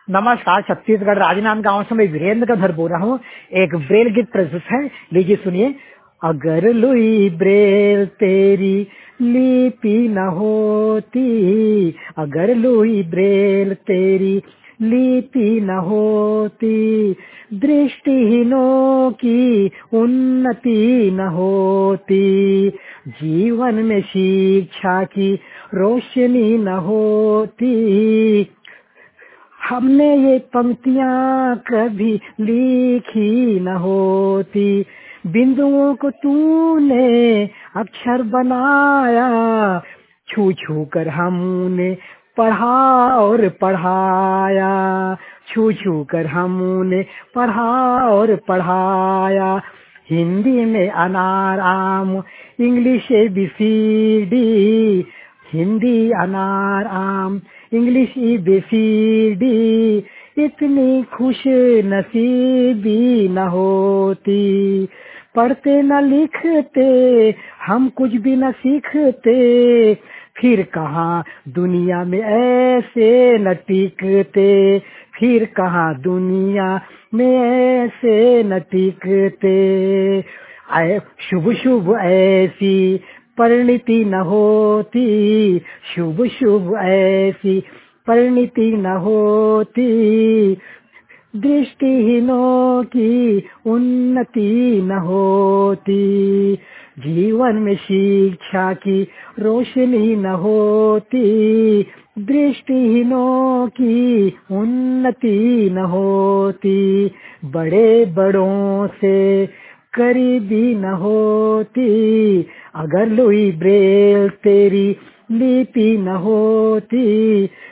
नमस्कार। छत्तीसगढ़ राजनांदगांव से मैं वीरेंद्र धर बोल रहा हूँ। एक ब्रेल गीत प्रस्तुत है, लीजिए सुनिए। अगर लुई ब्रेल तेरी लिपि न होती, अगर लुई ब्रेल तेरी लिपि न होती, दृष्टिहीनों की उन्नति न होती, जीवन में शिक्षा की रोशनी न होती, हमने ये पंक्तियां कभी लिखी न होती, बिंदुओं को तूने अक्षर बनाया, छू छू कर हमने पढ़ा और पढ़ाया, छू छू कर हमने पढ़ा और पढ़ाया। हिंदी में अनार आम, इंग्लिश ABCD, हिंदी अनार आम, इंग्लिश ABCD, इतनी खुश नसीबी न होती, पढ़ते न लिखते हम कुछ भी न सीखते, फिर कहाँ दुनिया में ऐसे न टिकते, फिर कहाँ दुनिया में ऐसे न टिकते। शुभ शुभ ऐसी परिणति न होती, शुभ शुभ ऐसी परिणति न होती, दृष्टिहीनों की उन्नति न होती, जीवन में शिक्षा की रोशनी न होती, दृष्टिहीनों की उन्नति न होती, बड़े बड़ों से करीबी न होती, अगर लुई ब्रेल तेरी लिपि न होती,